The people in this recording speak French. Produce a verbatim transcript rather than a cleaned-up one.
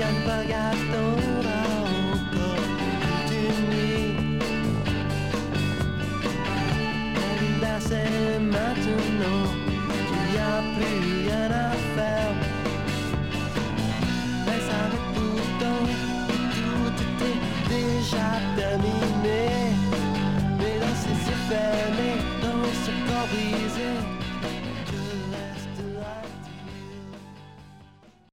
gagne pas, garde ton encore d'une nuit. Là c'est maintenant, il n'y a plus rien à faire.